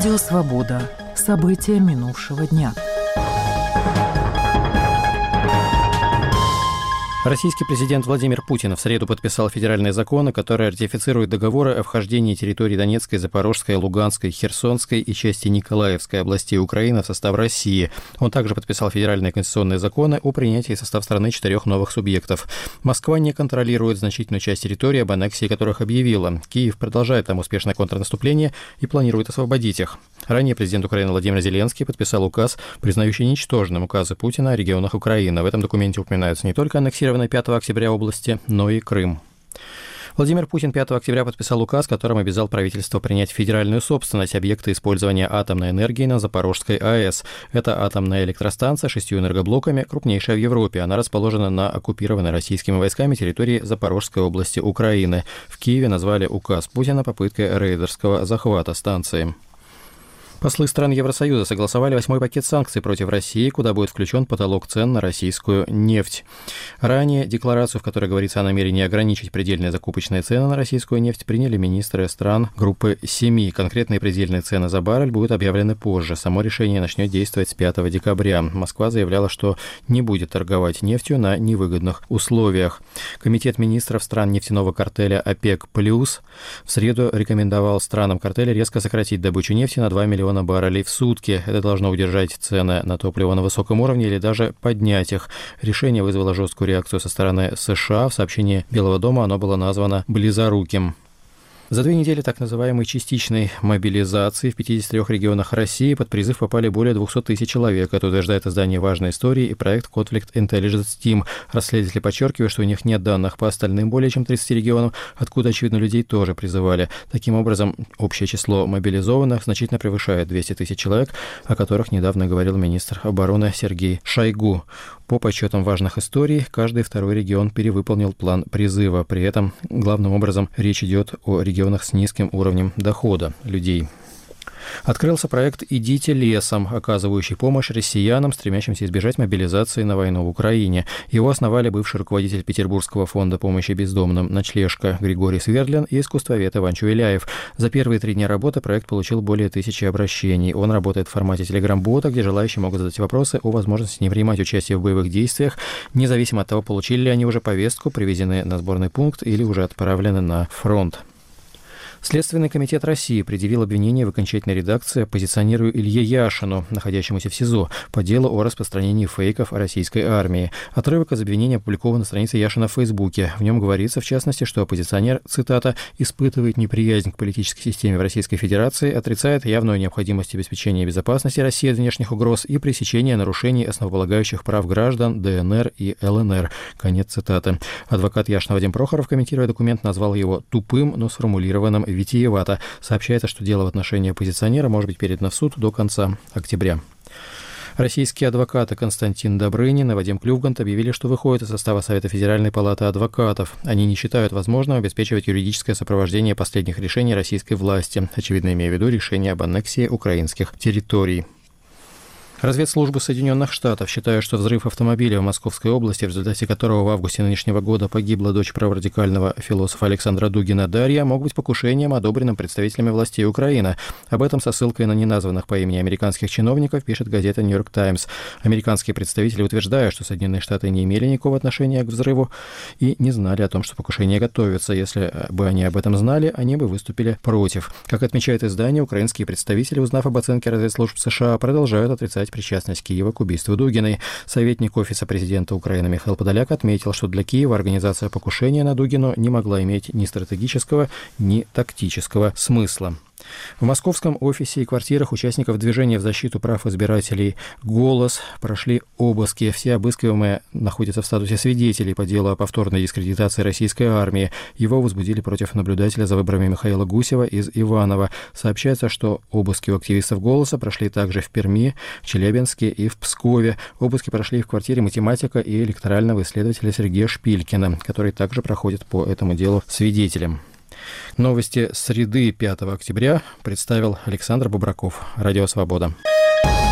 Радио «Свобода». События минувшего дня. Российский президент Владимир Путин в среду подписал федеральные законы, которые ратифицируют договоры о вхождении территорий Донецкой, Запорожской, Луганской, Херсонской и части Николаевской областей Украины в состав России. Он также подписал федеральные конституционные законы о принятии в состав страны 4 новых субъектов. Москва не контролирует значительную часть территорий, об аннексии которых объявила. Киев продолжает там успешное контрнаступление и планирует освободить их. Ранее президент Украины Владимир Зеленский подписал указ, признающий ничтожным указы Путина о регионах Украины. В этом документе упоминаются не только аннексированные 5 октября области, но и Крым. Владимир Путин 5 октября подписал указ, которым обязал правительство принять в федеральную собственность объекты использования атомной энергии на Запорожской АЭС. Это атомная электростанция с 6 энергоблоками, крупнейшая в Европе. Она расположена на оккупированной российскими войсками территории Запорожской области Украины. В Киеве назвали указ Путина попыткой рейдерского захвата станции. Послы стран Евросоюза согласовали 8-й пакет санкций против России, куда будет включен потолок цен на российскую нефть. Ранее декларацию, в которой говорится о намерении ограничить предельные закупочные цены на российскую нефть, приняли министры стран группы 7. Конкретные предельные цены за баррель будут объявлены позже. Само решение начнет действовать с 5 декабря. Москва заявляла, что не будет торговать нефтью на невыгодных условиях. Комитет министров стран нефтяного картеля ОПЕК+, в среду рекомендовал странам картеля резко сократить добычу нефти на 2 миллиона баррелей в сутки. Это должно удержать цены на топливо на высоком уровне или даже поднять их. Решение вызвало жесткую реакцию со стороны США. В сообщении Белого дома оно было названо «близоруким». За 2 недели так называемой частичной мобилизации в 53 регионах России под призыв попали более 200 тысяч человек. Это утверждает издание «Важной истории» и проект Conflict Intelligence Team. Расследователи подчеркивают, что у них нет данных по остальным более чем 30 регионам, откуда, очевидно, людей тоже призывали. Таким образом, общее число мобилизованных значительно превышает 200 тысяч человек, о которых недавно говорил министр обороны Сергей Шойгу. По подсчетам «Важных историй», каждый второй регион перевыполнил план призыва. При этом, главным образом, речь идет о регионах с низким уровнем дохода людей. Открылся проект «Идите лесом», оказывающий помощь россиянам, стремящимся избежать мобилизации на войну в Украине. Его основали бывший руководитель Петербургского фонда помощи бездомным «Ночлежка» Григорий Свердлин и искусствовед Иван Чуэляев. За первые 3 дня работы проект получил более 1000 обращений. Он работает в формате телеграм-бота, где желающие могут задать вопросы о возможности не принимать участие в боевых действиях, независимо от того, получили ли они уже повестку, привезены на сборный пункт или уже отправлены на фронт. Следственный комитет России предъявил обвинение в окончательной редакции оппозиционеру Илье Яшину, находящемуся в СИЗО, по делу о распространении фейков о российской армии. Отрывок из обвинения опубликован на странице Яшина в Фейсбуке. В нем говорится, в частности, что оппозиционер, цитата, «испытывает неприязнь к политической системе в Российской Федерации, отрицает явную необходимость обеспечения безопасности России от внешних угроз и пресечения нарушений основополагающих прав граждан ДНР и ЛНР». Конец цитаты. Адвокат Яшина Вадим Прохоров, комментируя документ, назвал его тупым, но сформулированным витиевато. Сообщается, что дело в отношении оппозиционера может быть передано в суд до конца октября. Российские адвокаты Константин Добрынин и Вадим Клювгант объявили, что выходят из состава Совета Федеральной палаты адвокатов. Они не считают возможным обеспечивать юридическое сопровождение последних решений российской власти, очевидно имея в виду решение об аннексии украинских территорий. Разведслужбы Соединенных Штатов считают, что взрыв автомобиля в Московской области, в результате которого в августе нынешнего года погибла дочь праворадикального философа Александра Дугина Дарья, мог быть покушением, одобренным представителями властей Украины. Об этом со ссылкой на неназванных по имени американских чиновников пишет газета «Нью-Йорк Таймс». Американские представители утверждают, что Соединенные Штаты не имели никакого отношения к взрыву и не знали о том, что покушение готовится. Если бы они об этом знали, они бы выступили против. Как отмечает издание, украинские представители, узнав об оценке разведслужб США, продолжают отрицать причастность Киева к убийству Дугиной. Советник Офиса президента Украины Михаил Подоляк отметил, что для Киева организация покушения на Дугину не могла иметь ни стратегического, ни тактического смысла. В московском офисе и квартирах участников движения в защиту прав избирателей «Голос» прошли обыски. Все обыскиваемые находятся в статусе свидетелей по делу о повторной дискредитации российской армии. Его возбудили против наблюдателя за выборами Михаила Гусева из Иваново. Сообщается, что обыски у активистов «Голоса» прошли также в Перми, в Челябинске и в Пскове. Обыски прошли в квартире математика и электорального исследователя Сергея Шпилькина, который также проходит по этому делу свидетелем. Новости среды 5 октября представил Александр Бубраков. Радио «Свобода».